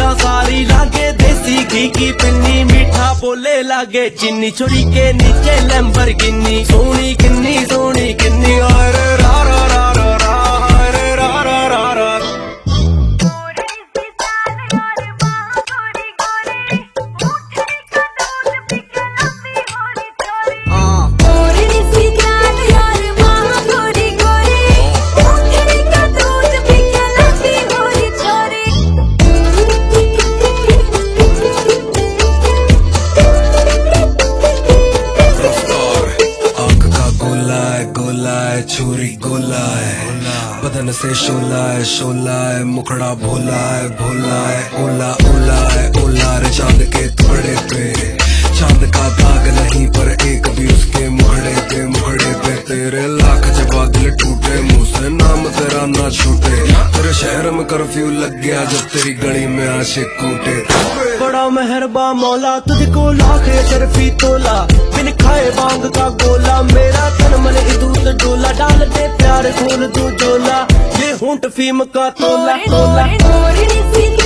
दुनिया सारी लागे देसी घी की पिन्नी, मीठा बोले लागे चीनी, छोरी के नीचे लैम्बोर्गिनी, सोनी किन्नी और रा रा रा रा रा रे रा रा रा रा। छुरी गोला है, बदन से शोला है, मुखड़ा भोला है, ओला है चांद के टुकड़े पे, चांद का दाग नहीं पर एक भी उसके मुखड़े पे, तेरे लाख जब दिल टूटे, मुंह से नाम तेरा ना छूटे, तेरे शहर में कर्फ्यू लग गया जब तेरी गली में आशिक कूटे। बड़ा मेहरबा मौला तुझको लाख शर्फी तोला, बिन खाए बांग का गोला, मेरा तन मन दूध डोला, डाल दे प्यार खोल तू झोला, ये होंठ फीम का तोला।